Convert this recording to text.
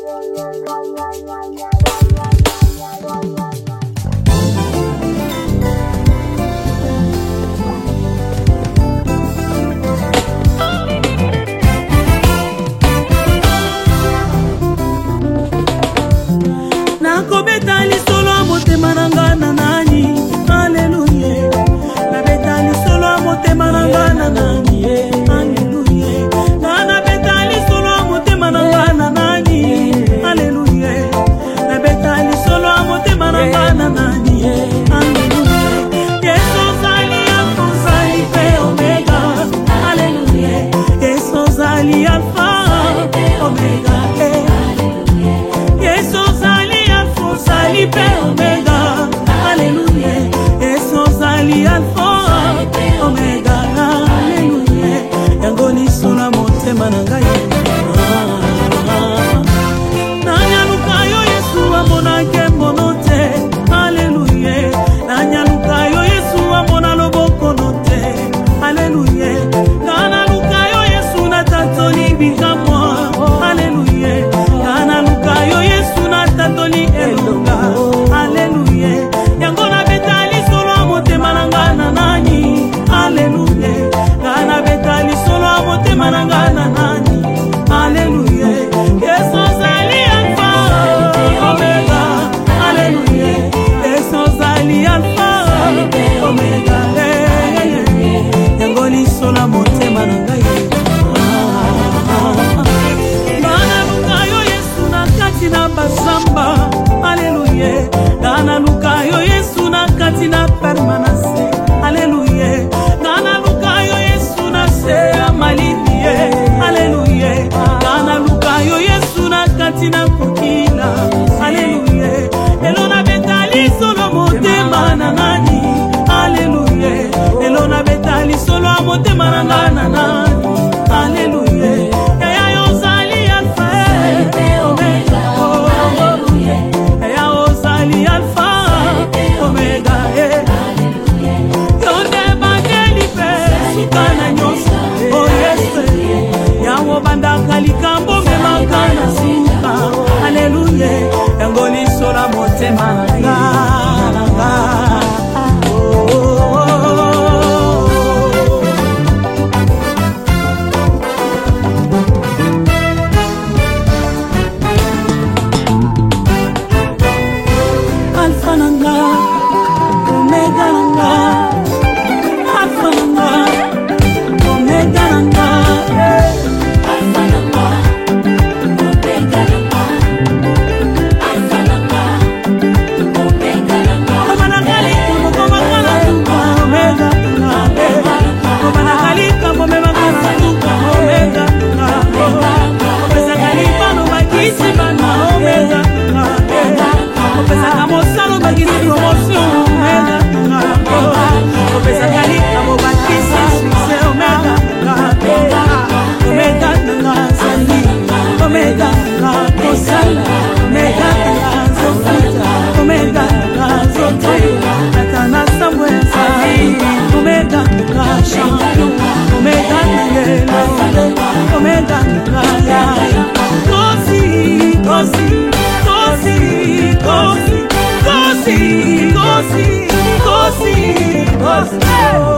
Nakobeta lisolo motema nanga na nani, haleluya. Nabeta lisolo motema nanga na nani, haleluya. Nabeta lisolo motema nanga na nani, haleluya. Nabeta lisolo motema nanga na nani, haleluya. Yesu zali alfa zali pe omega, haleluya. Yesu zali alfa omega, Zali pe omega, haleluya. Yesu zali alfa omega, haleluya. Yango lisolo motema nanga nanyaluka yo Yesu amonake monote, haleluya. Nanyaluka yo Yesu amona loboko note, haleluya. Nanaluka yo Yesu natatoli bikamwa, haleluya. Nanaluka yo Yesu natatoli elonga, haleluya. Yango na betali solo motema nanga na nani, haleluya. Nana betali solo motema nanga na nani, haleluya. Yesu zali alfa omega, haleluya. Yesu zali alfa omega, yango ni solo motema nanga na basamba, haleluya. Nana luka yo Yesu na katina permanence, haleluya. Nana luka yo Yesu na se amaliye, haleluya. Nana luka yo Yesu na katina kukila, haleluya. Elona betali solo motema na nani, haleluya. Elona betali solo motema na nani, haleluya. Likambo memakana suka, haleluya. Yango lisolo motema nanga, alfa nanga, omega nanga, alfa nanga, omega nanga. Kosi